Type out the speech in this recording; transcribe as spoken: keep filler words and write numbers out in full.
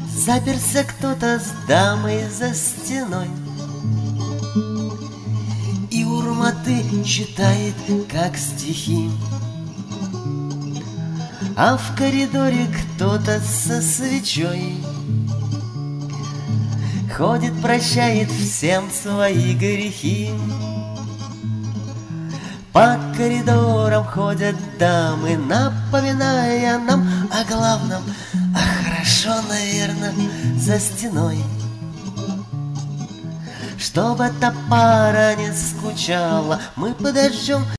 Заперся кто-то с дамой за стеной и урматы читает, как стихи. А в коридоре кто-то со свечой ходит, прощает всем свои грехи. По коридорам ходят дамы, напоминая нам о главном. А хорошо, наверное, за стеной, чтобы эта пара не скучала. Мы подождем